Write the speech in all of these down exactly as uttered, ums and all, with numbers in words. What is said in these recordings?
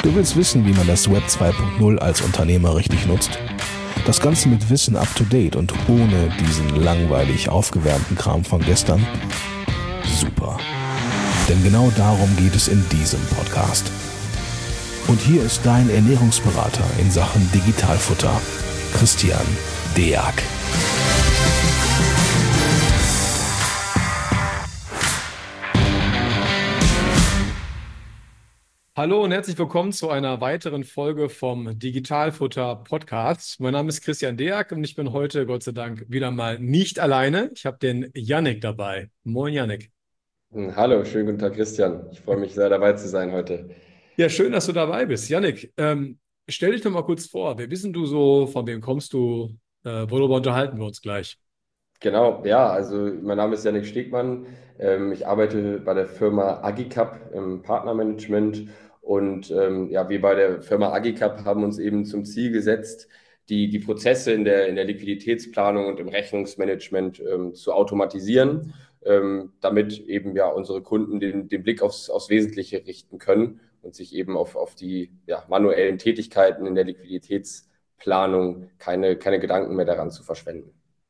Du willst wissen, wie man das Web zwei Punkt null als Unternehmer richtig nutzt? Das Ganze mit Wissen up to date und ohne diesen langweilig aufgewärmten Kram von gestern? Super. Denn genau darum geht es in diesem Podcast. Und hier ist dein Ernährungsberater in Sachen Digitalfutter, Christian Deak. Hallo und herzlich willkommen zu einer weiteren Folge vom Digitalfutter Podcast. Mein Name ist Christian Deak und ich bin heute, Gott sei Dank, wieder mal nicht alleine. Ich habe den Yannick dabei. Moin, Yannick. Hallo, schönen guten Tag, Christian. Ich freue mich sehr, dabei zu sein heute. Ja, schön, dass du dabei bist. Yannick, ähm, stell dich doch mal kurz vor. Wer bist denn du so? Von wem kommst du? Äh, worüber unterhalten wir uns gleich? Genau, ja, also mein Name ist Yannick Stegmann. Ähm, ich arbeite bei der Firma Agicap im Partnermanagement und ähm, ja, wir bei der Firma Agicap haben uns eben zum Ziel gesetzt, die, die Prozesse in der, in der Liquiditätsplanung und im Rechnungsmanagement ähm, zu automatisieren, ähm, damit eben ja unsere Kunden den, den Blick aufs, aufs Wesentliche richten können und sich eben auf, auf die ja, manuellen Tätigkeiten in der Liquiditätsplanung keine, keine Gedanken mehr daran zu verschwenden.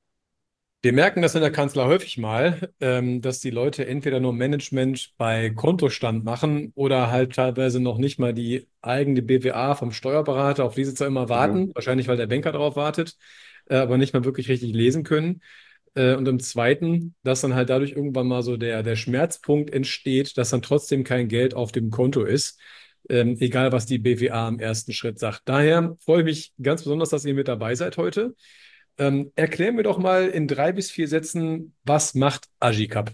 Wir merken das in der Kanzlei häufig mal, ähm, dass die Leute entweder nur Management bei Kontostand machen oder halt teilweise noch nicht mal die eigene B W A vom Steuerberater, auf die sie zwar immer warten, Mhm. wahrscheinlich weil der Banker darauf wartet, äh, aber nicht mal wirklich richtig lesen können. Äh, und im Zweiten, dass dann halt dadurch irgendwann mal so der, der Schmerzpunkt entsteht, dass dann trotzdem kein Geld auf dem Konto ist, ähm, egal was die B W A im ersten Schritt sagt. Daher freue ich mich ganz besonders, dass ihr mit dabei seid heute. Ähm, erklär mir doch mal in drei bis vier Sätzen, was macht Agicap?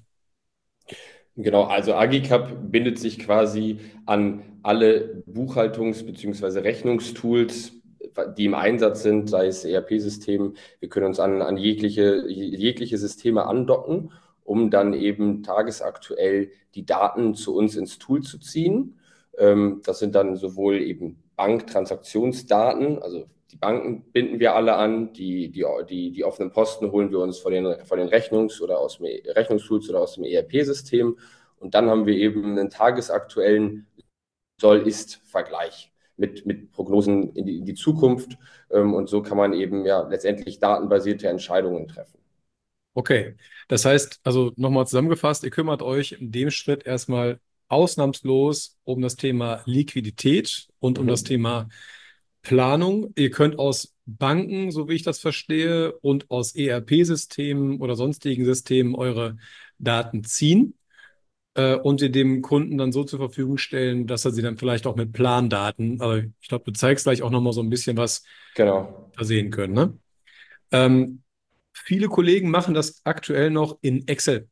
Genau, also Agicap bindet sich quasi an alle Buchhaltungs- bzw. Rechnungstools, die im Einsatz sind, sei es E R P-System. Wir können uns an, an jegliche, jegliche Systeme andocken, um dann eben tagesaktuell die Daten zu uns ins Tool zu ziehen. Ähm, das sind dann sowohl eben Banktransaktionsdaten, also die Banken binden wir alle an, die, die, die, die offenen Posten holen wir uns von den, von den Rechnungs- oder aus dem Rechnungstools oder aus dem E R P-System. Und dann haben wir eben einen tagesaktuellen Soll-Ist-Vergleich mit, mit Prognosen in die, in die Zukunft. Und so kann man eben ja letztendlich datenbasierte Entscheidungen treffen. Okay, das heißt, also nochmal zusammengefasst, ihr kümmert euch in dem Schritt erstmal ausnahmslos um das Thema Liquidität und um das Mhm. Thema Planung. Ihr könnt aus Banken, so wie ich das verstehe, und aus E R P-Systemen oder sonstigen Systemen eure Daten ziehen äh, und sie dem Kunden dann so zur Verfügung stellen, dass er sie dann vielleicht auch mit Plandaten, aber ich glaube, du zeigst gleich auch nochmal so ein bisschen was Genau. versehen können, ne? Ähm, viele Kollegen machen das aktuell noch in Excel.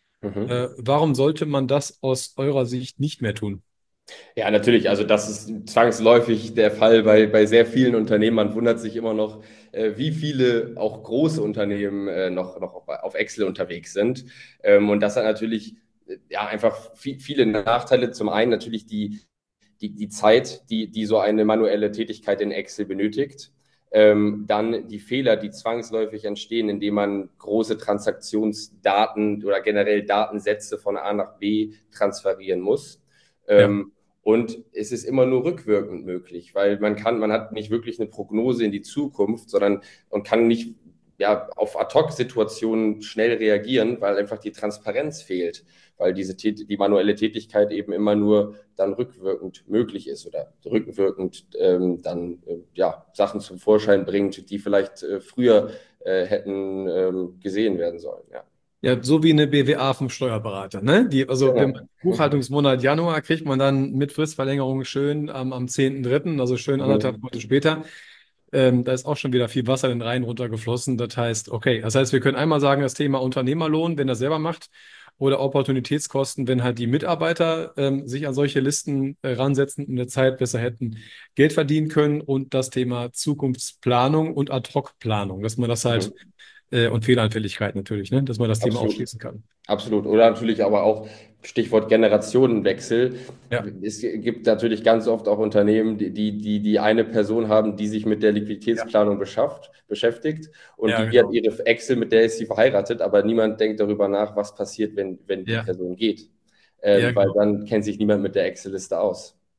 Äh, Mhm. warum sollte man das aus eurer Sicht nicht mehr tun? Ja, natürlich. Also das ist zwangsläufig der Fall bei, bei sehr vielen Unternehmen. Man wundert sich immer noch, äh, wie viele auch große Unternehmen äh, noch, noch auf, auf Excel unterwegs sind. Ähm, und das hat natürlich äh, ja einfach viel, viele Nachteile. Zum einen natürlich die, die, die Zeit, die, die so eine manuelle Tätigkeit in Excel benötigt. Ähm, dann die Fehler, die zwangsläufig entstehen, indem man große Transaktionsdaten oder generell Datensätze von A nach B transferieren muss. Ja. Ähm, und es ist immer nur rückwirkend möglich, weil man kann, man hat nicht wirklich eine Prognose in die Zukunft, sondern und kann nicht ja, auf Ad-Hoc-Situationen schnell reagieren, weil einfach die Transparenz fehlt, weil diese die manuelle Tätigkeit eben immer nur dann rückwirkend möglich ist oder rückwirkend ähm, dann äh, ja, Sachen zum Vorschein bringt, die vielleicht äh, früher äh, hätten ähm, gesehen werden sollen. Ja. Ja, so wie eine B W A vom Steuerberater, ne? Die, also wenn man Genau. Buchhaltungsmonat Januar kriegt man dann mit Fristverlängerung schön am, am zehnten dritten, also schön anderthalb Mhm. Monate später. Ähm, da ist auch schon wieder viel Wasser den Rhein runtergeflossen. Das heißt, okay, das heißt, wir können einmal sagen, das Thema Unternehmerlohn, wenn er selber macht, oder Opportunitätskosten, wenn halt die Mitarbeiter ähm, sich an solche Listen äh, ransetzen und in der Zeit besser hätten Geld verdienen können und das Thema Zukunftsplanung und Ad-Hoc-Planung, dass man das halt Mhm. äh, und Fehleranfälligkeit natürlich, ne? Dass man das Thema Absolut. ausschließen kann. Absolut. Oder natürlich aber auch Stichwort Generationenwechsel. Ja, Es gibt natürlich ganz oft auch Unternehmen, die, die, die die eine Person haben, die sich mit der ja, Liquiditätsplanung beschafft, beschäftigt und ja, die hat genau. ihre Excel, mit der ist sie verheiratet, aber niemand denkt darüber nach, was passiert, wenn, wenn die Ja, Person geht. ja, Ähm, weil genau. dann kennt sich niemand mit der Excel-Liste aus.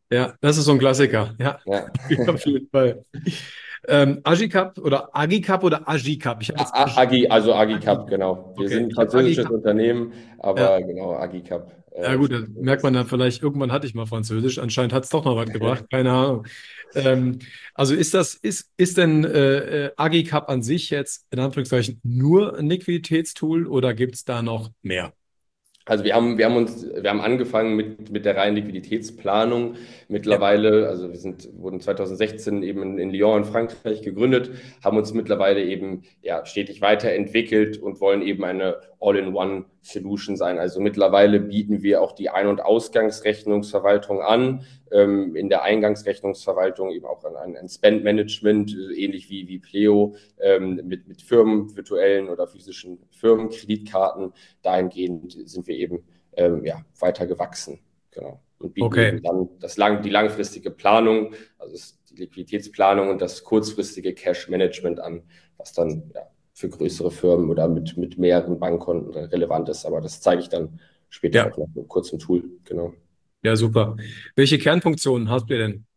Ja, das ist so ein Klassiker. Ja, Ja. auf jeden Fall. Ähm, Agicap oder Agicap oder Agicap? Ich habe jetzt A- Agi, Agi, also Agicap, Agi. genau. Wir Okay, sind ein ich habe französisches Agicap. Unternehmen, Ja, aber genau, Agicap. ja Äh, gut, da merkt man dann vielleicht, irgendwann hatte ich mal Französisch. Anscheinend hat es doch noch was gebracht. Keine Ahnung. Ähm, also ist das, ist, ist denn äh, äh, Agicap an sich jetzt in Anführungszeichen nur ein Liquiditätstool oder gibt es da noch mehr? Also wir haben, wir haben uns, wir haben angefangen mit, mit der reinen Liquiditätsplanung. Ja, Mittlerweile, also wir sind, wurden zwanzig sechzehn eben in, in Lyon in Frankreich gegründet, haben uns mittlerweile eben ja, stetig weiterentwickelt und wollen eben eine All-in-One-Solution sein. Also mittlerweile bieten wir auch die Ein- und Ausgangsrechnungsverwaltung an, ähm, in der Eingangsrechnungsverwaltung eben auch ein, ein Spend-Management, äh, ähnlich wie, wie Pleo, ähm, mit, mit Firmen, virtuellen oder physischen Firmen, Kreditkarten. Dahingehend sind wir eben ähm, ja, weiter gewachsen. Genau. Und bieten eben okay. dann das lang, die langfristige Planung, also die Liquiditätsplanung und das kurzfristige Cash-Management an, was dann ja, für größere Firmen oder mit, mit mehreren Bankkonten relevant ist. Aber das zeige ich dann später Ja, auch noch mit einem kurzen Tool. Genau. ja, super. Welche Kernfunktionen habt ihr denn?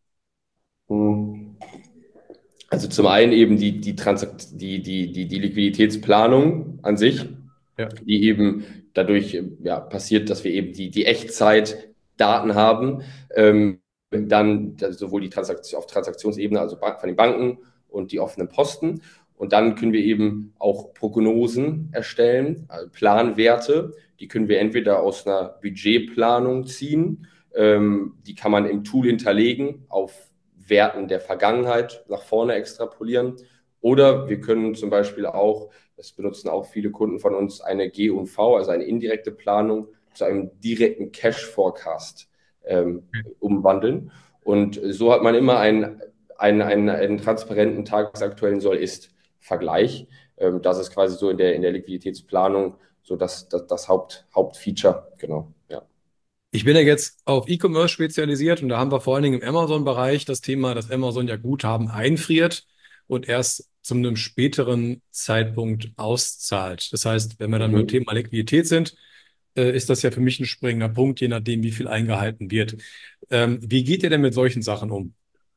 Hm. Also zum einen eben die, die, Transakt die, die, die, die Liquiditätsplanung an sich, Ja, die eben dadurch ja, passiert, dass wir eben die, die Echtzeitdaten haben, ähm, dann sowohl die Transaktion auf Transaktionsebene, also von den Banken und die offenen Posten. Und dann können wir eben auch Prognosen erstellen, also Planwerte. Die können wir entweder aus einer Budgetplanung ziehen, ähm, die kann man im Tool hinterlegen, auf Werten der Vergangenheit nach vorne extrapolieren. Oder wir können zum Beispiel auch, das benutzen auch viele Kunden von uns, eine G und V, also eine indirekte Planung, zu einem direkten Cash-Forecast ähm, umwandeln. Und so hat man immer einen, einen, einen, einen transparenten tagesaktuellen Soll-Ist-Vergleich. Ähm, das ist quasi so in der, in der Liquiditätsplanung so das, das, das Haupt, Hauptfeature. Genau, ja. ich bin ja jetzt auf E-Commerce spezialisiert und da haben wir vor allen Dingen im Amazon-Bereich das Thema, dass Amazon ja Guthaben einfriert und erst zu einem späteren Zeitpunkt auszahlt. Das heißt, wenn wir dann beim Mhm. Thema Liquidität sind, äh, ist das ja für mich ein springender Punkt, je nachdem, wie viel eingehalten wird. Ähm, wie geht ihr denn mit solchen Sachen um?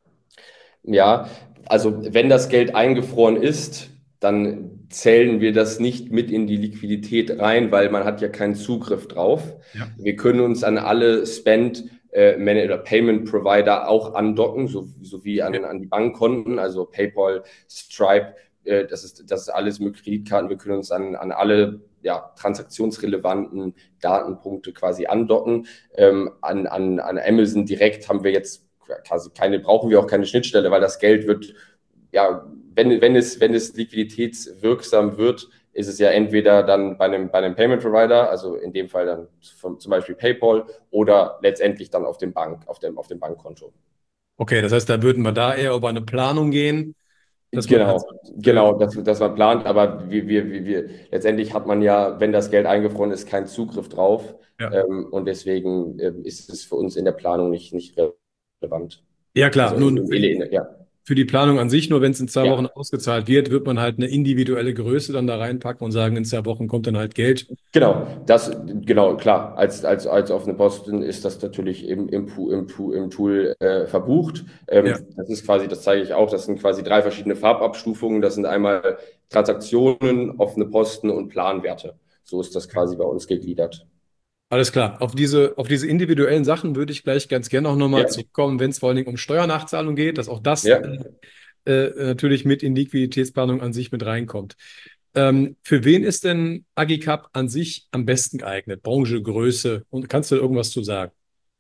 Ja, also wenn das Geld eingefroren ist, dann zählen wir das nicht mit in die Liquidität rein, weil man hat ja keinen Zugriff drauf. Ja. Wir können uns an alle Spend äh, Man- oder Payment Provider auch andocken, so, sowie Ja. an, an die Bankkonten, also PayPal, Stripe, äh, das ist, das ist alles mit Kreditkarten. Wir können uns an, an alle ja, transaktionsrelevanten Datenpunkte quasi andocken. Ähm, an, an, an Amazon direkt haben wir jetzt quasi keine, brauchen wir auch keine Schnittstelle, weil das Geld wird, ja, wenn, wenn es, wenn es liquiditätswirksam wird, ist es ja entweder dann bei einem, bei einem Payment Provider, also in dem Fall dann vom, zum Beispiel PayPal, oder letztendlich dann auf dem Bank, auf dem, auf dem Bankkonto. Okay, das heißt, da würden wir da eher über eine Planung gehen, dass man halt Genau, sagt, äh, genau, dass, dass man plant, aber wir, wir, wir, wir, letztendlich hat man ja, wenn das Geld eingefroren ist, keinen Zugriff drauf. ja. Ähm, und deswegen ähm, ist es für uns in der Planung nicht, nicht relevant. Ja, klar. Also in, Nun, in, in, ja, für die Planung an sich, nur wenn es in zwei Wochen ja. ausgezahlt wird, wird man halt eine individuelle Größe dann da reinpacken und sagen, in zwei Wochen kommt dann halt Geld. Genau, das, genau, klar. Als, als, als offene Posten ist das natürlich im, im, Pu- im, Pu- im Tool äh, verbucht. Ähm, Ja, das ist quasi, das zeige ich auch, das sind quasi drei verschiedene Farbabstufungen. Das sind einmal Transaktionen, offene Posten und Planwerte. So ist das quasi bei uns gegliedert. alles klar. Auf diese, auf diese individuellen Sachen würde ich gleich ganz gerne auch nochmal Ja, zurückkommen, wenn es vor allen Dingen um Steuernachzahlung geht, dass auch das ja. äh, äh, natürlich mit in Liquiditätsplanung an sich mit reinkommt. Ähm, für wen ist denn Agicap an sich am besten geeignet? Branche, Größe? Und kannst du da irgendwas zu sagen?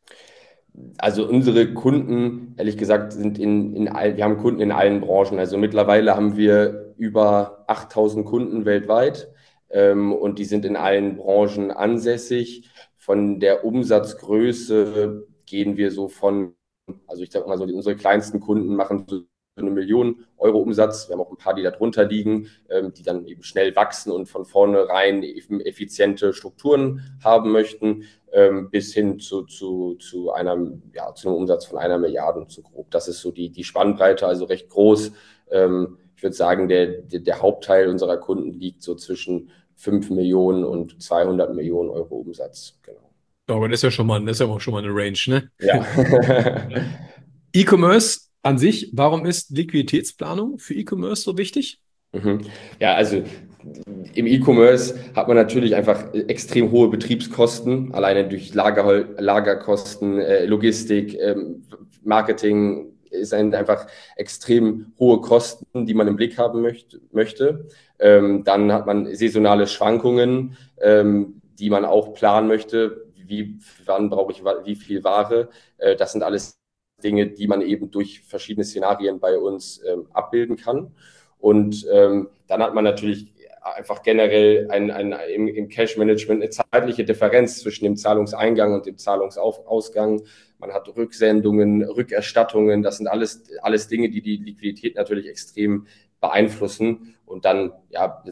Also unsere Kunden, ehrlich gesagt, sind in, in all, wir haben Kunden in allen Branchen. Also mittlerweile haben wir über achttausend Kunden weltweit, ähm, und die sind in allen Branchen ansässig. Von der Umsatzgröße gehen wir so von, also ich sag mal so, die, unsere kleinsten Kunden machen so eine Million Euro Umsatz. Wir haben auch ein paar, die darunter liegen, ähm, die dann eben schnell wachsen und von vornherein eben effiziente Strukturen haben möchten, ähm, bis hin zu, zu, zu, einem, ja, zu einem Umsatz von einer Milliarde zu grob. Das ist so die, die Spannbreite, also recht groß. Ähm, ich würde sagen, der, der, der Hauptteil unserer Kunden liegt so zwischen fünf Millionen und zweihundert Millionen Euro Umsatz. Genau. Ja, aber das ist ja schon mal, das ist ja auch schon mal eine Range, ne? Ja. E-Commerce an sich, warum ist Liquiditätsplanung für E-Commerce so wichtig? Mhm. Ja, also im E-Commerce hat man natürlich einfach extrem hohe Betriebskosten, alleine durch Lager, Lagerkosten, äh, Logistik, ähm, Marketing ist ein, einfach extrem hohe Kosten, die man im Blick haben möcht, möchte. Ähm, dann hat man saisonale Schwankungen, ähm, die man auch planen möchte. Wie, wann brauche ich wie viel Ware? Äh, das sind alles Dinge, die man eben durch verschiedene Szenarien bei uns ähm, abbilden kann. Und ähm, dann hat man natürlich einfach generell ein, ein, im, im Cash-Management eine zeitliche Differenz zwischen dem Zahlungseingang und dem Zahlungsausgang. Man hat Rücksendungen, Rückerstattungen. Das sind alles, alles Dinge, die die Liquidität natürlich extrem beeinflussen. Und dann, ja,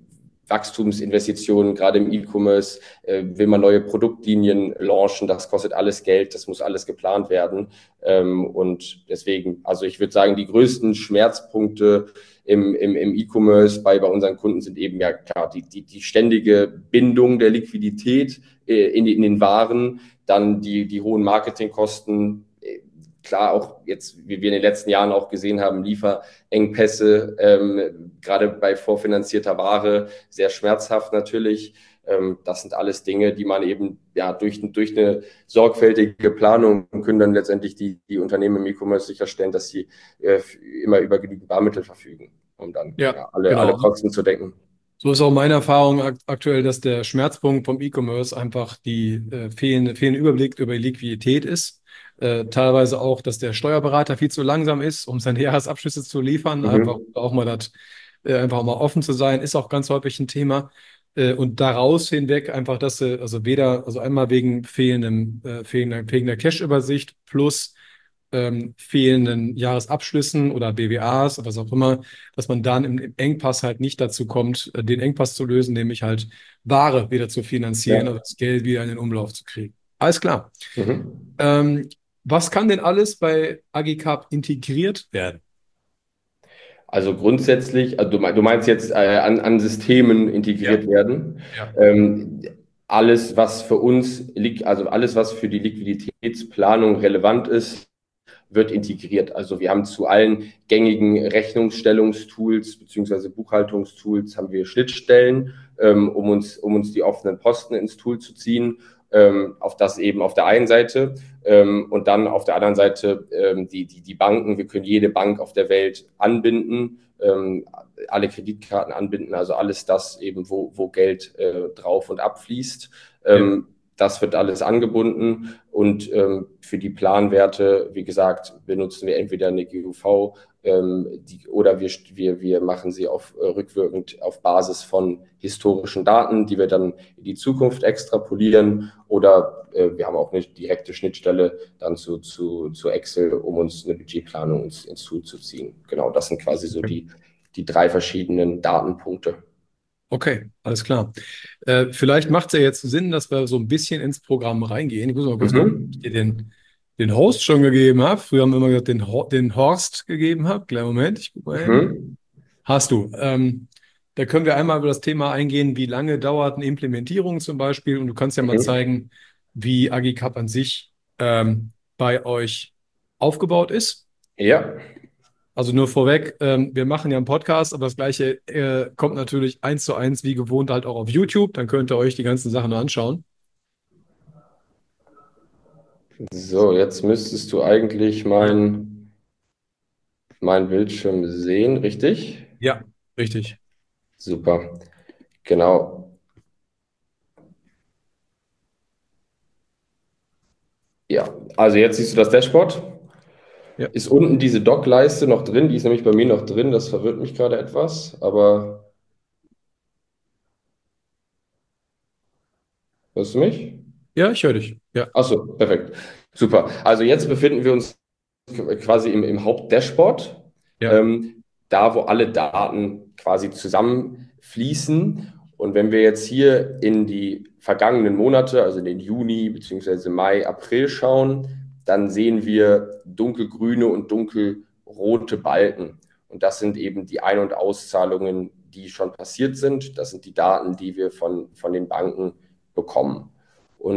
Wachstumsinvestitionen, gerade im E-Commerce, äh, will man neue Produktlinien launchen, das kostet alles Geld, das muss alles geplant werden. Ähm, und deswegen, also ich würde sagen, die größten Schmerzpunkte im, im, im E-Commerce bei, bei unseren Kunden sind eben ja klar die, die, die ständige Bindung der Liquidität äh, in, die, in den Waren, dann die, die hohen Marketingkosten, klar auch jetzt, wie wir in den letzten Jahren auch gesehen haben, Lieferengpässe, ähm, gerade bei vorfinanzierter Ware, sehr schmerzhaft natürlich. Ähm, das sind alles Dinge, die man eben ja durch, durch eine sorgfältige Planung können dann letztendlich die, die Unternehmen im E-Commerce sicherstellen, dass sie äh, immer über genügend Barmittel verfügen, um dann Ja, ja, alle, alle genau. Kosten zu decken. So ist auch meine Erfahrung ak aktuell, dass der Schmerzpunkt vom E-Commerce einfach die äh, fehlende, fehlende Überblick über die Liquidität ist. Äh, teilweise auch, dass der Steuerberater viel zu langsam ist, um seine Jahresabschlüsse zu liefern. Einfach Mhm. auch mal das, äh, einfach auch mal offen zu sein, ist auch ganz häufig ein Thema. Äh, und daraus hinweg einfach, dass sie, also weder, also einmal wegen fehlendem, äh, fehlender, fehlender Cash-Übersicht plus ähm, fehlenden Jahresabschlüssen oder B W As oder was auch immer, dass man dann im, im Engpass halt nicht dazu kommt, äh, den Engpass zu lösen, nämlich halt Ware wieder zu finanzieren, Ja. also das Geld wieder in den Umlauf zu kriegen. Alles klar. Mhm. Ähm, was kann denn alles bei Agicap integriert werden? Also grundsätzlich, also du mein- du meinst jetzt äh, an, an Systemen Ja, integriert werden. ja. Ähm, alles, was für uns liegt, also alles, was für die Liquiditätsplanung relevant ist, wird integriert. Also wir haben zu allen gängigen Rechnungsstellungstools beziehungsweise Buchhaltungstools haben wir Schnittstellen, ähm, um uns, um uns die offenen Posten ins Tool zu ziehen. Ähm, auf das eben auf der einen Seite ähm, und dann auf der anderen Seite ähm, die, die, die Banken. Wir können jede Bank auf der Welt anbinden, ähm, alle Kreditkarten anbinden, also alles das eben, wo, wo Geld äh, drauf und abfließt. Ja. Ähm, das wird alles angebunden und ähm, für die Planwerte, wie gesagt, benutzen wir entweder eine G U V ähm, die, oder wir, wir, wir machen sie auf, äh, rückwirkend auf Basis von historischen Daten, die wir dann in die Zukunft extrapolieren oder äh, wir haben auch eine direkte Schnittstelle dann zu, zu, zu Excel, um uns eine Budgetplanung ins, ins Tool zu ziehen. Genau, das sind quasi so die, die drei verschiedenen Datenpunkte. Okay, alles klar. Äh, vielleicht macht es ja jetzt Sinn, dass wir so ein bisschen ins Programm reingehen. Ich muss mal kurz gucken, ob ich Mhm. dir den, den Host schon gegeben habe. Früher haben wir immer gesagt, den, Ho den Horst gegeben habe. Kleinen Moment, ich gucke mal hin. Mhm. Hast du. Ähm, da können wir einmal über das Thema eingehen, wie lange dauert eine Implementierung zum Beispiel. Und du kannst ja mal Mhm. zeigen, wie Agicap an sich ähm, bei euch aufgebaut ist. Ja. Also nur vorweg, ähm, wir machen ja einen Podcast, aber das Gleiche äh, kommt natürlich eins zu eins wie gewohnt halt auch auf YouTube. Dann könnt ihr euch die ganzen Sachen nur anschauen. So, jetzt müsstest du eigentlich mein, mein Bildschirm sehen, richtig? Ja, richtig. Super, genau. Ja, also jetzt siehst du das Dashboard. Ja, Ist unten diese Dock-Leiste noch drin? Die ist nämlich bei mir noch drin. Das verwirrt mich gerade etwas, aber hörst du mich? ja, ich höre dich. Ja, Ach so, perfekt. Super. Also jetzt befinden wir uns quasi im, im Hauptdashboard, ja. ähm, da wo alle Daten quasi zusammenfließen. Und wenn wir jetzt hier in die vergangenen Monate, also in den Juni beziehungsweise Mai, April schauen, dann sehen wir dunkelgrüne und dunkelrote Balken. Und das sind eben die Ein- und Auszahlungen, die schon passiert sind. Das sind die Daten, die wir von, von den Banken bekommen. Und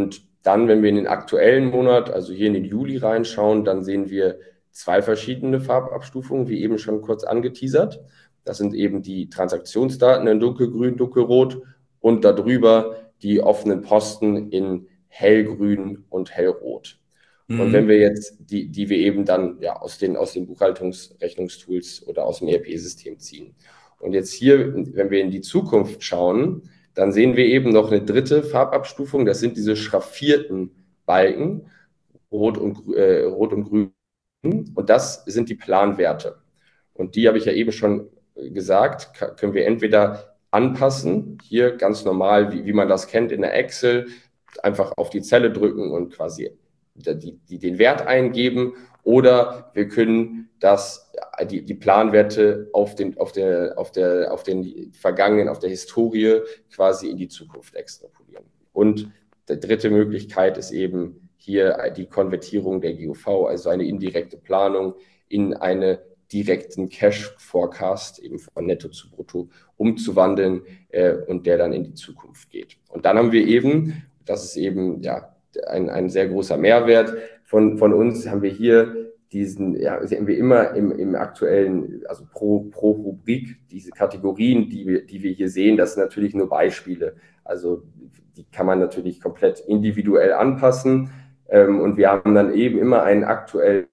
Dann, wenn wir in den aktuellen Monat, also hier in den Juli reinschauen, dann sehen wir zwei verschiedene Farbabstufungen, wie eben schon kurz angeteasert. Das sind eben die Transaktionsdaten in dunkelgrün, dunkelrot und darüber die offenen Posten in hellgrün und hellrot. Mhm. Und wenn wir jetzt, die, die wir eben dann ja, aus den, aus den Buchhaltungsrechnungstools oder aus dem E R P-System ziehen. Und jetzt hier, wenn wir in die Zukunft schauen, dann sehen wir eben noch eine dritte Farbabstufung. Das sind diese schraffierten Balken, rot und, äh, rot und grün. Und das sind die Planwerte. Und die habe ich ja eben schon gesagt, können wir entweder anpassen, hier ganz normal, wie, wie man das kennt in der Excel, einfach auf die Zelle drücken und quasi die, die, den Wert eingeben, oder wir können das, die, die Planwerte auf den, auf, der, auf, der, auf den vergangenen, auf der Historie quasi in die Zukunft extrapolieren. Und die dritte Möglichkeit ist eben hier die Konvertierung der G O V, also eine indirekte Planung in eine direkten Cash-Forecast, eben von Netto zu Brutto, umzuwandeln äh, und der dann in die Zukunft geht. Und dann haben wir eben, das ist eben ja ein, ein sehr großer Mehrwert von, von uns, haben wir hier diesen, ja, haben wir immer im, im aktuellen, also pro, pro Rubrik, diese Kategorien, die wir, die wir hier sehen, das sind natürlich nur Beispiele. Also die kann man natürlich komplett individuell anpassen. Ähm, und wir haben dann eben immer einen aktuellen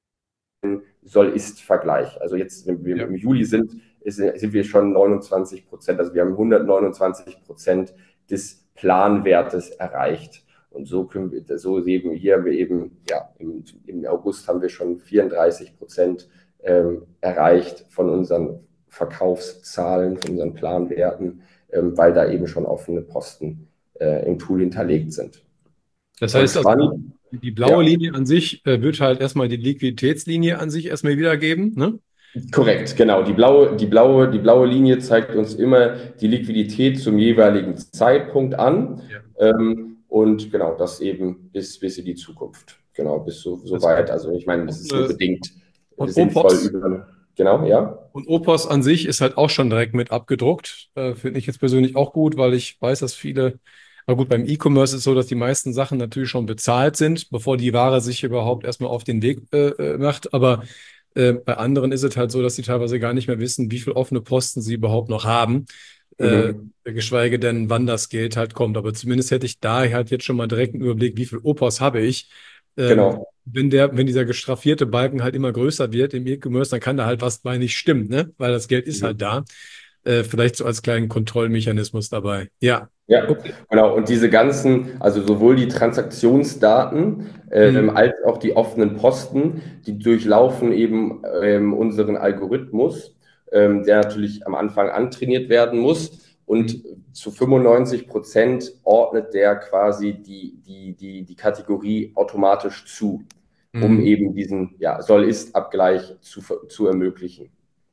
Soll-Ist-Vergleich. Also jetzt, wenn wir ja. im Juli sind, ist, sind wir schon neunundzwanzig Prozent, also wir haben hundertneunundzwanzig Prozent des Planwertes erreicht. Und so können wir, so eben hier haben wir eben, ja, im, im August haben wir schon vierunddreißig Prozent ähm, erreicht von unseren Verkaufszahlen, von unseren Planwerten, ähm, weil da eben schon offene Posten äh, im Tool hinterlegt sind. Das heißt, also, die blaue ja. Linie an sich äh, wird halt erstmal die Liquiditätslinie an sich erstmal wiedergeben, ne? Korrekt, genau. Die blaue, die blaue, die blaue Linie zeigt uns immer die Liquidität zum jeweiligen Zeitpunkt an. Ja. Ähm, und genau, das eben bis, bis in die Zukunft. Genau, bis so, so weit. Also ich meine, das ist nur bedingt sinnvoll über. Genau, ja. Und O P O S an sich ist halt auch schon direkt mit abgedruckt. Äh, finde ich jetzt persönlich auch gut, weil ich weiß, dass viele. Aber gut, beim E-Commerce ist es so, dass die meisten Sachen natürlich schon bezahlt sind, bevor die Ware sich überhaupt erstmal auf den Weg äh, macht. Aber äh, bei anderen ist es halt so, dass sie teilweise gar nicht mehr wissen, wie viele offene Posten sie überhaupt noch haben. Mhm. Äh, geschweige denn, wann das Geld halt kommt. Aber zumindest hätte ich da halt jetzt schon mal direkt einen Überblick, wie viel O P O S habe ich. Ähm, genau. Wenn der, wenn dieser gestraffierte Balken halt immer größer wird im E-Commerce, dann kann da halt was bei nicht stimmen, ne? Weil das Geld ist mhm. halt da. Äh, vielleicht so als kleinen Kontrollmechanismus dabei. Ja. Ja, okay. Genau. Und diese ganzen, also sowohl die Transaktionsdaten ähm, mhm. als auch die offenen Posten, die durchlaufen eben ähm, unseren Algorithmus, ähm, der natürlich am Anfang antrainiert werden muss. Und mhm. zu fünfundneunzig Prozent ordnet der quasi die, die, die, die Kategorie automatisch zu, mhm. um eben diesen ja, Soll-Ist-Abgleich zu, zu ermöglichen.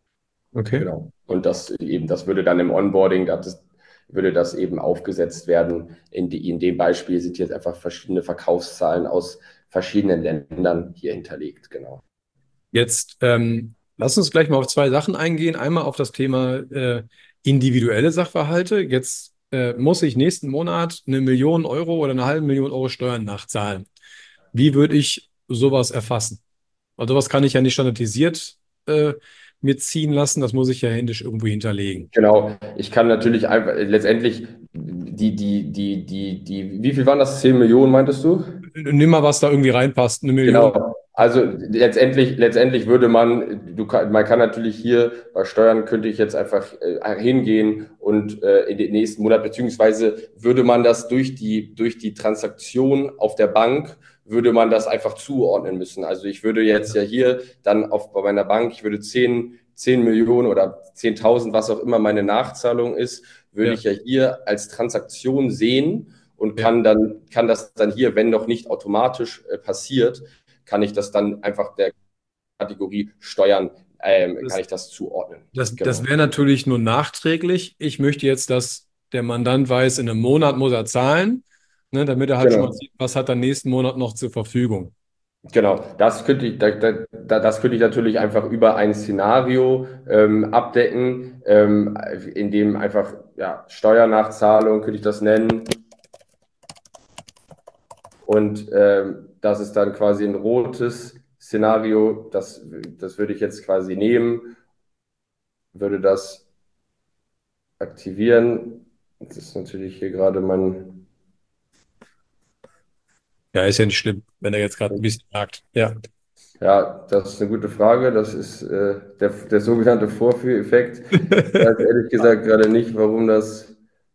Okay. Genau. Und das eben, das würde dann im Onboarding, das würde das eben aufgesetzt werden. In, die, in dem Beispiel sind jetzt einfach verschiedene Verkaufszahlen aus verschiedenen Ländern hier hinterlegt, genau. Jetzt ähm, lass uns gleich mal auf zwei Sachen eingehen. Einmal auf das Thema äh, individuelle Sachverhalte. Jetzt äh, muss ich nächsten Monat eine Million Euro oder eine halbe Million Euro Steuern nachzahlen. Wie würde ich sowas erfassen? Weil sowas kann ich ja nicht standardisiert äh, mir ziehen lassen, das muss ich ja händisch irgendwo hinterlegen. Genau, ich kann natürlich einfach letztendlich die, die, die, die, die, wie viel waren das? zehn Millionen, meintest du? Nimm mal, was da irgendwie reinpasst, eine Million. Genau, also letztendlich, letztendlich würde man, du kann, man kann natürlich hier bei Steuern könnte ich jetzt einfach äh, hingehen und äh, in den nächsten Monat, beziehungsweise würde man das durch die, durch die Transaktion auf der Bank würde man das einfach zuordnen müssen. Also ich würde jetzt ja hier dann auf, bei meiner Bank, ich würde zehn, zehn Millionen oder zehntausend, was auch immer meine Nachzahlung ist, würde ja. ich ja hier als Transaktion sehen und kann ja. dann, kann das dann hier, wenn noch nicht automatisch äh, passiert, kann ich das dann einfach der Kategorie Steuern, ähm, das, kann ich das zuordnen. Das, genau. das wäre natürlich nur nachträglich. Ich möchte jetzt, dass der Mandant weiß, in einem Monat muss er zahlen. Ne, damit er halt genau. schon mal sieht, was hat er nächsten Monat noch zur Verfügung. Genau, das könnte ich, da, da, das könnte ich natürlich einfach über ein Szenario ähm, abdecken, ähm, in dem einfach ja, Steuernachzahlung, könnte ich das nennen. Und ähm, das ist dann quasi ein rotes Szenario. Das, das würde ich jetzt quasi nehmen, würde das aktivieren. Das ist natürlich hier gerade mein... Ja, ist ja nicht schlimm, wenn er jetzt gerade ein bisschen jagt. Ja. Ja, das ist eine gute Frage. Das ist äh, der, der sogenannte Vorführeffekt. Ich weiß ehrlich gesagt gerade nicht, warum das...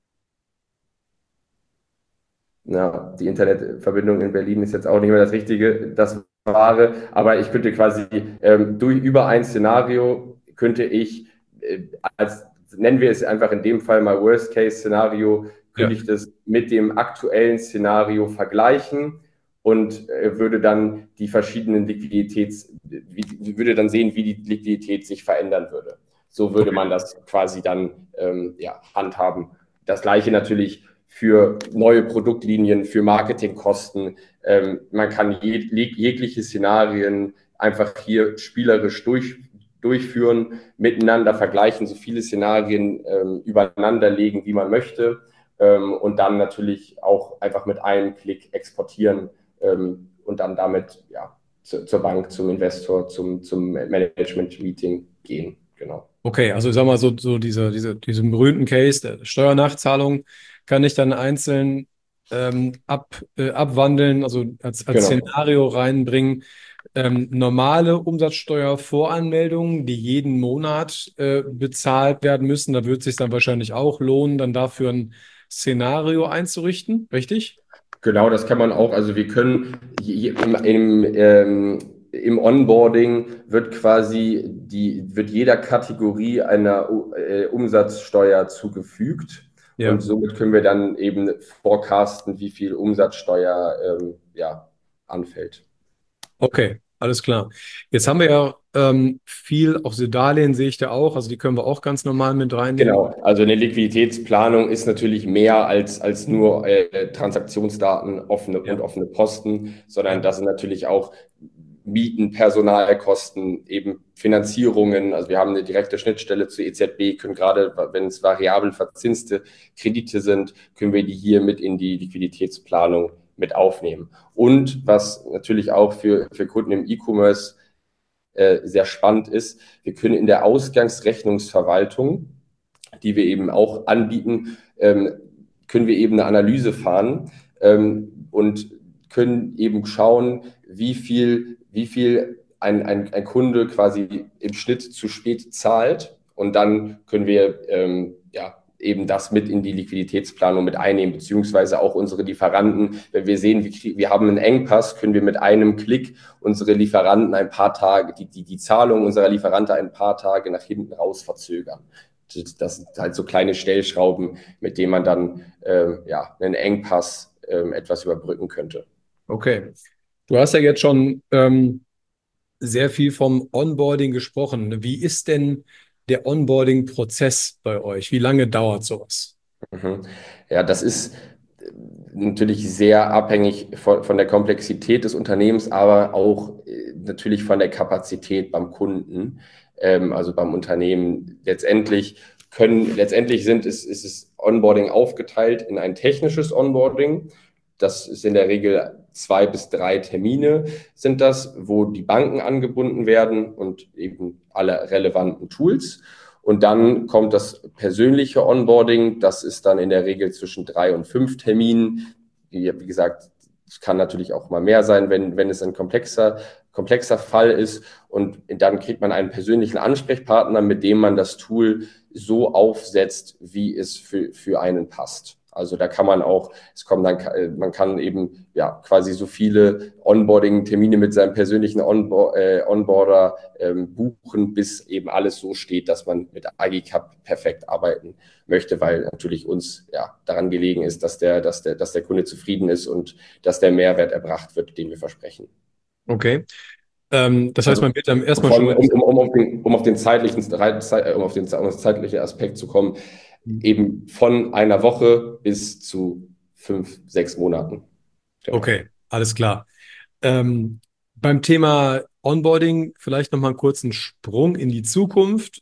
Ja, die Internetverbindung in Berlin ist jetzt auch nicht mehr das Richtige, das Wahre, aber ich könnte quasi ähm, durch über ein Szenario könnte ich äh, als nennen wir es einfach in dem Fall mal Worst-Case-Szenario, Ja. könnte ich das mit dem aktuellen Szenario vergleichen und äh, würde dann die verschiedenen Liquiditäts, wie, würde dann sehen, wie die Liquidität sich verändern würde. So würde Okay. man das quasi dann ähm, ja, handhaben. Das gleiche natürlich für neue Produktlinien, für Marketingkosten. Ähm, man kann jeg jegliche Szenarien einfach hier spielerisch durch, durchführen, miteinander vergleichen, so viele Szenarien ähm, übereinander legen, wie man möchte ähm, und dann natürlich auch einfach mit einem Klick exportieren ähm, und dann damit ja, zu, zur Bank, zum Investor, zum, zum Management-Meeting gehen. Genau. Okay, also ich sag mal so, so diese, diese, diesen berühmten Case der Steuernachzahlung kann ich dann einzeln ähm, ab, äh, abwandeln, also als, als Genau. Szenario reinbringen. Ähm, normale Umsatzsteuervoranmeldungen, die jeden Monat äh, bezahlt werden müssen, da wird es sich dann wahrscheinlich auch lohnen, dann dafür ein Szenario einzurichten, richtig? Genau, das kann man auch. Also wir können im, im, ähm, im Onboarding wird quasi die, wird jeder Kategorie einer äh, Umsatzsteuer zugefügt. Ja. Und somit können wir dann eben forecasten, wie viel Umsatzsteuer ähm, ja, anfällt. Okay, alles klar. Jetzt haben wir ja ähm, viel, auch diese Darlehen sehe ich da auch, also die können wir auch ganz normal mit reinnehmen. Genau, also eine Liquiditätsplanung ist natürlich mehr als, als nur äh, Transaktionsdaten offene Ja, und offene Posten, sondern ja, das sind natürlich auch Mieten, Personalkosten, eben Finanzierungen. Also wir haben eine direkte Schnittstelle zur E Z B, können gerade, wenn es variabel verzinste Kredite sind, können wir die hier mit in die Liquiditätsplanung mit aufnehmen. Und was natürlich auch für, für Kunden im E-Commerce äh, sehr spannend ist, wir können in der Ausgangsrechnungsverwaltung, die wir eben auch anbieten, ähm, können wir eben eine Analyse fahren ähm, und können eben schauen, wie viel, wie viel ein, ein, ein Kunde quasi im Schnitt zu spät zahlt. Und dann können wir ähm, ja, eben das mit in die Liquiditätsplanung mit einnehmen, beziehungsweise auch unsere Lieferanten. Wenn wir sehen, wir, wir haben einen Engpass, können wir mit einem Klick unsere Lieferanten ein paar Tage, die, die, die Zahlung unserer Lieferanten ein paar Tage nach hinten raus verzögern. Das sind halt so kleine Stellschrauben, mit denen man dann ähm, ja, einen Engpass ähm, etwas überbrücken könnte. okay. Du hast ja jetzt schon ähm, sehr viel vom Onboarding gesprochen. Wie ist denn der Onboarding-Prozess bei euch? Wie lange dauert sowas? Mhm. Ja, das ist natürlich sehr abhängig von, von der Komplexität des Unternehmens, aber auch äh, natürlich von der Kapazität beim Kunden, ähm, also beim Unternehmen. Letztendlich können, letztendlich sind, ist, ist es Onboarding aufgeteilt in ein technisches Onboarding. Das ist in der Regel zwei bis drei Termine sind das, wo die Banken angebunden werden und eben alle relevanten Tools. Und dann kommt das persönliche Onboarding. Das ist dann in der Regel zwischen drei und fünf Terminen. Wie, wie gesagt, es kann natürlich auch mal mehr sein, wenn, wenn es ein komplexer, komplexer Fall ist. Und dann kriegt man einen persönlichen Ansprechpartner, mit dem man das Tool so aufsetzt, wie es für, für einen passt. Also da kann man auch, es kommt dann, man kann eben ja quasi so viele Onboarding-Termine mit seinem persönlichen Onbo äh, Onboarder ähm, buchen, bis eben alles so steht, dass man mit Agicap perfekt arbeiten möchte, weil natürlich uns ja daran gelegen ist, dass der, dass der, dass der Kunde zufrieden ist und dass der Mehrwert erbracht wird, den wir versprechen. Okay. Ähm, das heißt, Also man wird dann erstmal schon von, mal um, diese. um, um, auf den, um auf den zeitlichen, um auf den, um auf den zeitlichen Aspekt zu kommen, eben von einer Woche bis zu fünf, sechs Monaten. Genau. Okay, alles klar. Ähm, beim Thema Onboarding vielleicht nochmal einen kurzen Sprung in die Zukunft.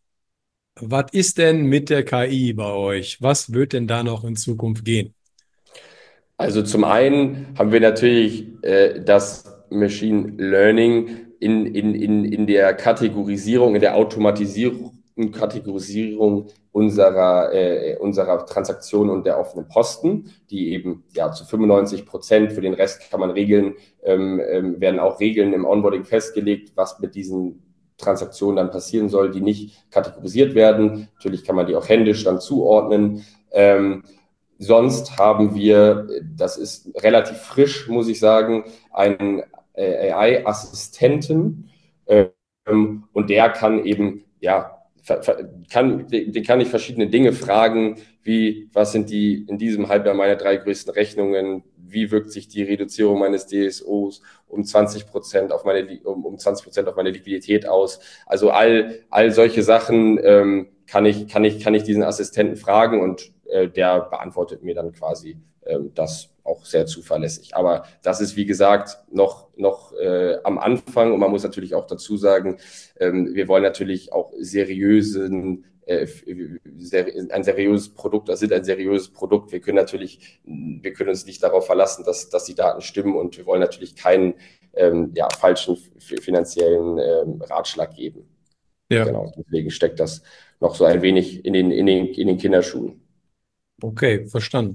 Was ist denn mit der K I bei euch? Was wird denn da noch in Zukunft gehen? Also zum einen haben wir natürlich äh, das Machine Learning in, in, in, in der Kategorisierung, in der Automatisierung und Kategorisierung unserer, äh, unserer Transaktionen und der offenen Posten, die eben ja zu fünfundneunzig Prozent, für den Rest kann man Regeln, ähm, ähm, werden auch Regeln im Onboarding festgelegt, was mit diesen Transaktionen dann passieren soll, die nicht kategorisiert werden. Natürlich kann man die auch händisch dann zuordnen. Ähm, Sonst haben wir, das ist relativ frisch, muss ich sagen, einen A I-Assistenten, ähm, und der kann eben, ja, kann, den kann ich verschiedene Dinge fragen, wie, was sind die in diesem Halbjahr meine drei größten Rechnungen, wie wirkt sich die Reduzierung meines D S Os um zwanzig Prozent auf meine, um, um zwanzig Prozent auf meine Liquidität aus. Also all, all solche Sachen ähm, kann ich, kann ich, kann ich diesen Assistenten fragen und äh, der beantwortet mir dann quasi ähm, das auch sehr zuverlässig. Aber das ist, wie gesagt, noch, noch äh, am Anfang und man muss natürlich auch dazu sagen, ähm, wir wollen natürlich auch seriösen äh, ein seriöses Produkt, das ist ein seriöses Produkt. Wir können natürlich, wir können uns nicht darauf verlassen, dass, dass die Daten stimmen und wir wollen natürlich keinen ähm, ja, falschen finanziellen ähm, Ratschlag geben. Ja. Genau, deswegen steckt das noch so ein wenig in den, in den, in den Kinderschuhen. Okay, verstanden.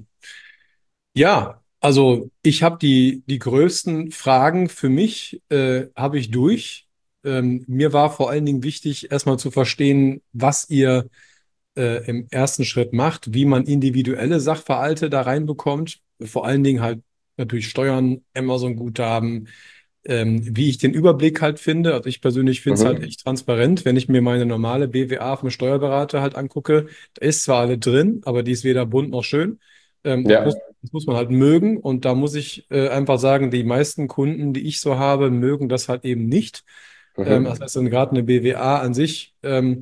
Ja, also ich habe die, die größten Fragen für mich, äh, habe ich durch. Ähm, mir war vor allen Dingen wichtig, erstmal zu verstehen, was ihr äh, im ersten Schritt macht, wie man individuelle Sachverhalte da reinbekommt. Vor allen Dingen halt natürlich Steuern, Amazon-Guthaben, ähm, wie ich den Überblick halt finde. Also ich persönlich finde es halt Mhm. echt transparent, wenn ich mir meine normale B W A vom Steuerberater halt angucke. Da ist zwar alle drin, aber die ist weder bunt noch schön. Ähm, das Ja. muss, das muss man halt mögen. Und da muss ich äh, einfach sagen, die meisten Kunden, die ich so habe, mögen das halt eben nicht. Ähm, das Mhm. heißt, dann gerade eine B W A an sich, ähm,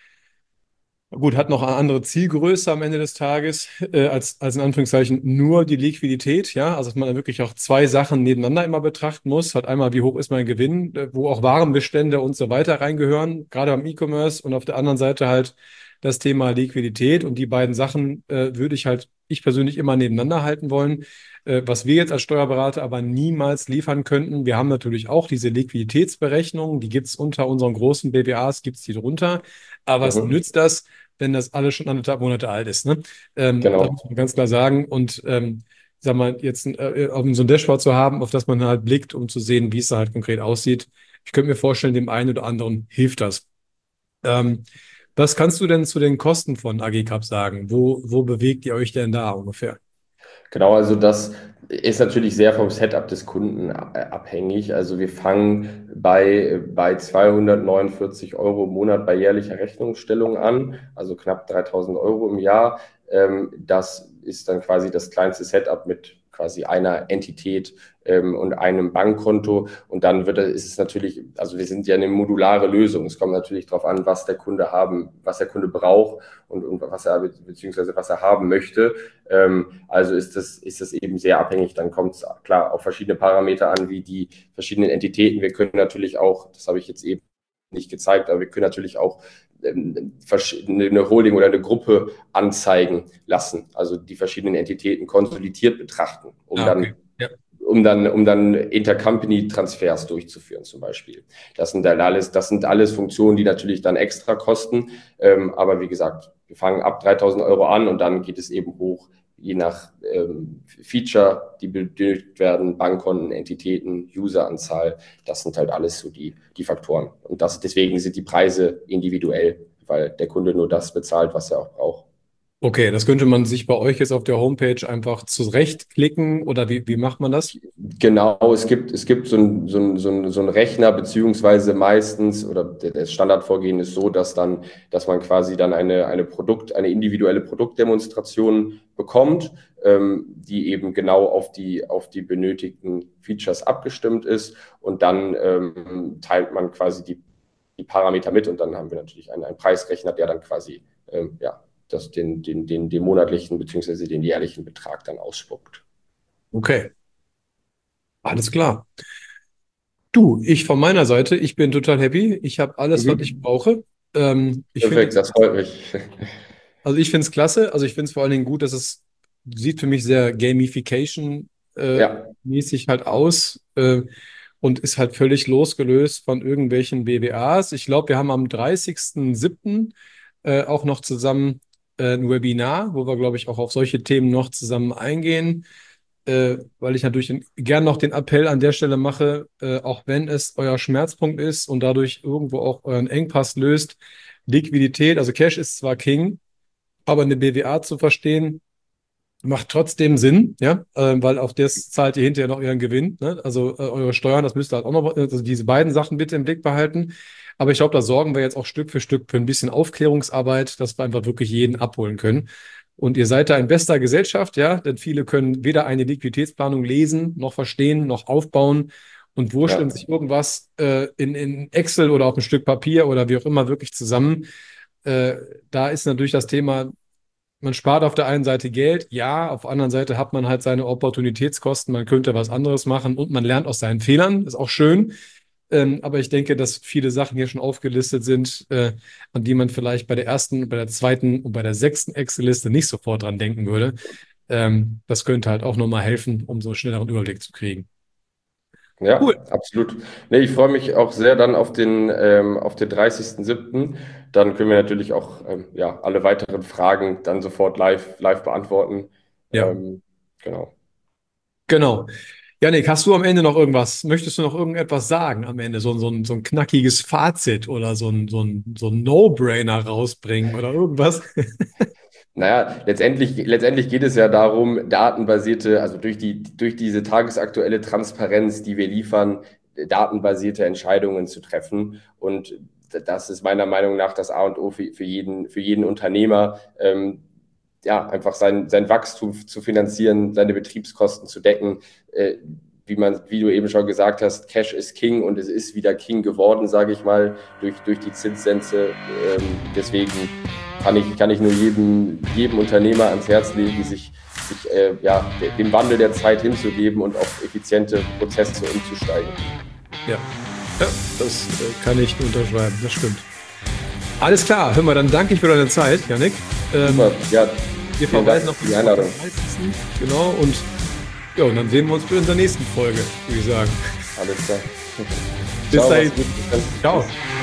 gut, hat noch eine andere Zielgröße am Ende des Tages, äh, als, als in Anführungszeichen nur die Liquidität, ja. Also dass man dann wirklich auch zwei Sachen nebeneinander immer betrachten muss. Hat einmal, wie hoch ist mein Gewinn, äh, wo auch Warenbestände und so weiter reingehören, gerade beim E-Commerce und auf der anderen Seite halt das Thema Liquidität. Und die beiden Sachen äh, würde ich halt, ich persönlich immer nebeneinander halten wollen. Äh, was wir jetzt als Steuerberater aber niemals liefern könnten, wir haben natürlich auch diese Liquiditätsberechnungen, die gibt es unter unseren großen B W As, gibt es die drunter. Aber was Mhm. nützt das, wenn das alles schon anderthalb Monate alt ist, ne? Ähm, das Genau. muss man ganz klar sagen. Und ähm, sag mal, jetzt äh, auf so ein Dashboard zu haben, auf das man halt blickt, um zu sehen, wie es da halt konkret aussieht. Ich könnte mir vorstellen, dem einen oder anderen hilft das. Ähm, was kannst du denn zu den Kosten von Agicap sagen? Wo, wo bewegt ihr euch denn da ungefähr? Genau, also das ist natürlich sehr vom Setup des Kunden a- abhängig. Also wir fangen bei, bei zweihundertneunundvierzig Euro im Monat bei jährlicher Rechnungsstellung an, also knapp dreitausend Euro im Jahr. Ähm, das ist dann quasi das kleinste Setup mit quasi einer Entität ähm, und einem Bankkonto. Und dann wird, ist es natürlich, also wir sind ja eine modulare Lösung. Es kommt natürlich darauf an, was der Kunde haben, was der Kunde braucht und, und was er beziehungsweise was er haben möchte. Ähm, also ist das, ist das eben sehr abhängig. Dann kommt es klar auf verschiedene Parameter an, wie die verschiedenen Entitäten. Wir können natürlich auch, das habe ich jetzt eben nicht gezeigt, aber wir können natürlich auch ähm, eine Holding oder eine Gruppe anzeigen lassen, also die verschiedenen Entitäten konsolidiert betrachten, um Ah, okay. dann Ja. um dann, um dann Intercompany-Transfers durchzuführen zum Beispiel. Das sind dann alles, das sind alles Funktionen, die natürlich dann extra kosten. Ähm, aber wie gesagt, wir fangen ab dreitausend Euro an und dann geht es eben hoch, je nach ähm, Feature, die benötigt werden, Bankkonten, Entitäten, Useranzahl. Das sind halt alles so die, die Faktoren. Und das, deswegen sind die Preise individuell, weil der Kunde nur das bezahlt, was er auch braucht. Okay, das könnte man sich bei euch jetzt auf der Homepage einfach zurechtklicken oder wie, wie macht man das? Genau, es gibt, es gibt so ein, so ein, so ein, so ein Rechner, beziehungsweise meistens, oder das Standardvorgehen ist so, dass dann, dass man quasi dann eine, eine Produkt, eine individuelle Produktdemonstration bekommt, ähm, die eben genau auf die, auf die benötigten Features abgestimmt ist. Und dann ähm, teilt man quasi die, die Parameter mit und dann haben wir natürlich einen, einen Preisrechner, der dann quasi, ähm, ja, das, den, den, den, den monatlichen beziehungsweise den jährlichen Betrag dann ausspuckt. Okay, alles klar. Du, ich von meiner Seite, ich bin total happy. Ich habe alles, was ich Mhm. brauche. Ähm, ich finde Perfekt, das, das freut mich. also ich finde es klasse. Also ich finde es vor allen Dingen gut, dass es sieht für mich sehr Gamification äh, Ja, mäßig halt aus äh, und ist halt völlig losgelöst von irgendwelchen B W As. Ich glaube, wir haben am dreißigsten siebten äh, auch noch zusammen äh, ein Webinar, wo wir, glaube ich, auch auf solche Themen noch zusammen eingehen, äh, weil ich natürlich den, gern noch den Appell an der Stelle mache, äh, auch wenn es euer Schmerzpunkt ist und dadurch irgendwo auch euren Engpass löst, Liquidität, also Cash ist zwar King, aber eine B W A zu verstehen, macht trotzdem Sinn, ja, äh, weil auf das zahlt ihr hinterher noch euren Gewinn, ne? Also äh, eure Steuern, das müsst ihr halt auch noch, also diese beiden Sachen bitte im Blick behalten. Aber ich glaube, da sorgen wir jetzt auch Stück für Stück für ein bisschen Aufklärungsarbeit, dass wir einfach wirklich jeden abholen können. Und ihr seid da in bester Gesellschaft, ja, denn viele können weder eine Liquiditätsplanung lesen, noch verstehen, noch aufbauen und wursteln ja, sich irgendwas äh, in, in Excel oder auf ein Stück Papier oder wie auch immer wirklich zusammen. Äh, da ist natürlich das Thema, man spart auf der einen Seite Geld, ja, auf der anderen Seite hat man halt seine Opportunitätskosten, man könnte was anderes machen und man lernt aus seinen Fehlern, ist auch schön. Ähm, aber ich denke, dass viele Sachen hier schon aufgelistet sind, äh, an die man vielleicht bei der ersten, bei der zweiten und bei der sechsten Excel-Liste nicht sofort dran denken würde. Ähm, das könnte halt auch nochmal helfen, um so einen schnelleren Überblick zu kriegen. Cool. ja, absolut. Nee, ich freue mich auch sehr dann auf den, ähm, auf den dreißigsten siebten. Dann können wir natürlich auch ähm, ja, alle weiteren Fragen dann sofort live, live beantworten. Ja, Ähm, genau. genau. Janik, hast du am Ende noch irgendwas? Möchtest du noch irgendetwas sagen am Ende? So, ein- so, ein, so ein knackiges Fazit oder so ein, so ein, so ein No-Brainer rausbringen oder irgendwas? Naja, letztendlich, letztendlich geht es ja darum, datenbasierte, also durch die, durch diese tagesaktuelle Transparenz, die wir liefern, datenbasierte Entscheidungen zu treffen. Und das ist meiner Meinung nach das A und O für, für jeden, für jeden Unternehmer, ähm, ja, einfach sein, sein Wachstum zu finanzieren, seine Betriebskosten zu decken. Äh, wie man, wie du eben schon gesagt hast, Cash ist King und es ist wieder King geworden, sage ich mal, durch, durch die Zinssätze. Ähm, deswegen kann ich, kann ich nur jedem, jedem Unternehmer ans Herz legen, sich, sich äh, ja, dem Wandel der Zeit hinzugeben und auf effiziente Prozesse umzusteigen. Ja, ja das äh, kann ich unterschreiben, das stimmt. Alles klar, hör mal, dann danke ich für deine Zeit, Janik. Ähm, Super, ja, wir vielen verweisen Dank auf für die Einladung. dreißigsten Genau, und ja, und dann sehen wir uns bei unserer nächsten Folge, würde ich sagen. Alles klar. Bis Ciao, dahin. mach's gut. Bis dann. Ciao. Tschüss.